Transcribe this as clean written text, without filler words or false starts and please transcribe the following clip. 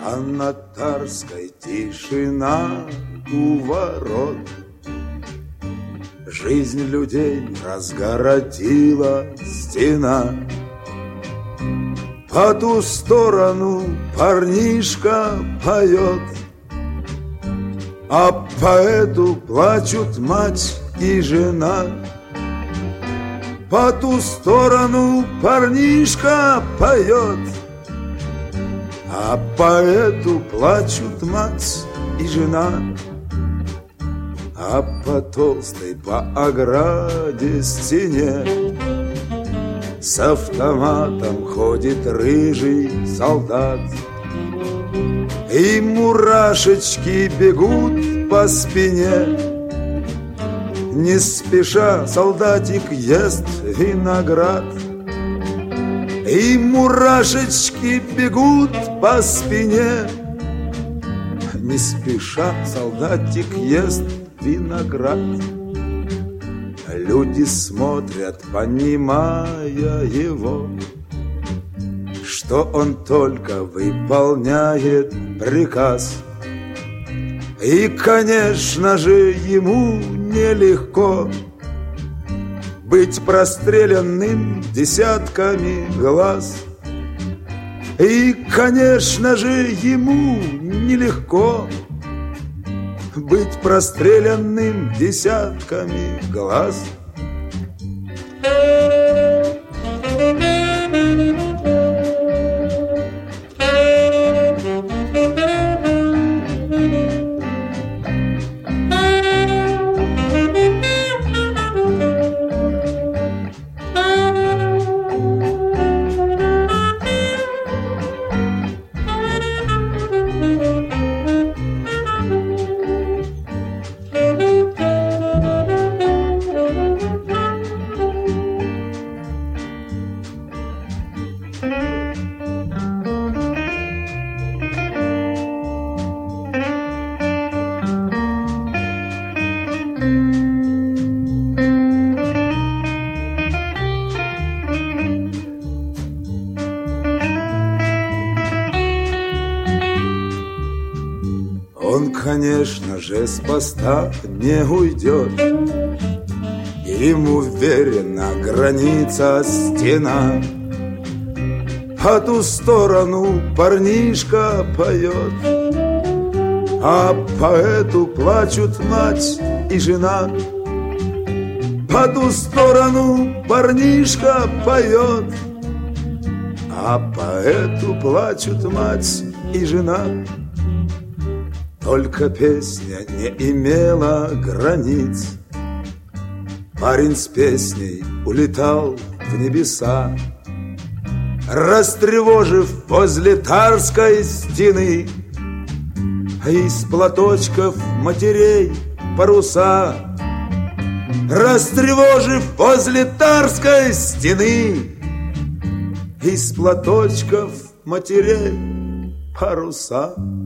А на Тарской тишина у ворот. Жизнь людей разгородила стена. По ту сторону парнишка поет, а поэту плачут мать и жена. По ту сторону парнишка поет, а поэту плачут мать и жена. А по толстой, по ограде стене с автоматом ходит рыжий солдат. И мурашечки бегут по спине. Не спеша солдатик ест виноград. И мурашечки бегут по спине. Не спеша солдатик ест виноград. Люди смотрят, понимая его, что он только выполняет приказ. И, конечно же, ему нелегко быть простреленным десятками глаз. И, конечно же, ему нелегко быть простреленным десятками глаз. Он, конечно же, с поста не уйдет. Им уверена граница стена. По ту сторону парнишка поет, а поэту плачут мать и жена. По ту сторону парнишка поет, а поэту плачут мать и жена. Только песня не имела границ. Парень с песней улетал в небеса, растревожив возле Тарской стены из платочков матерей паруса. Растревожив возле Тарской стены из платочков матерей паруса.